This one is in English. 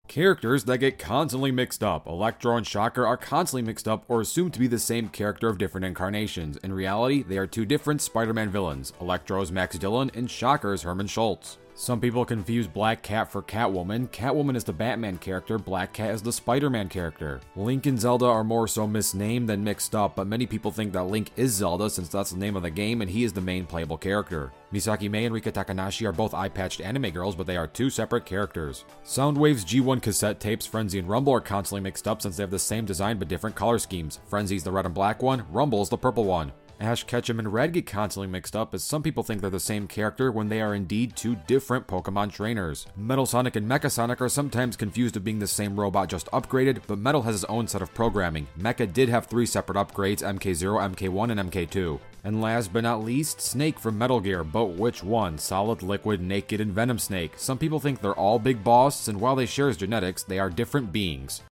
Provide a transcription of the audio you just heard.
Characters that get constantly mixed up. Electro and Shocker are constantly mixed up or assumed to be the same character of different incarnations. In reality, they are two different Spider-Man villains. Electro is Max Dillon and Shocker is Herman Schultz. Some people confuse Black Cat for Catwoman. Catwoman is the Batman character, Black Cat is the Spider-Man character. Link and Zelda are more so misnamed than mixed up, but many people think that Link is Zelda since that's the name of the game and he is the main playable character. Misaki Mei and Rika Takanashi are both eye-patched anime girls, but they are two separate characters. Soundwave's G1 cassette tapes, Frenzy and Rumble, are constantly mixed up since they have the same design but different color schemes. Frenzy's the red and black one, Rumble's the purple one. Ash Ketchum and Red get constantly mixed up as some people think they're the same character when they are indeed two different Pokemon trainers. Metal Sonic and Mecha Sonic are sometimes confused of being the same robot just upgraded, but Metal has his own set of programming. Mecha did have 3 separate upgrades, MK0, MK1, and MK2. And last but not least, Snake from Metal Gear, but which one? Solid, Liquid, Naked, and Venom Snake. Some people think they're all Big Boss, and while they share his genetics, they are different beings.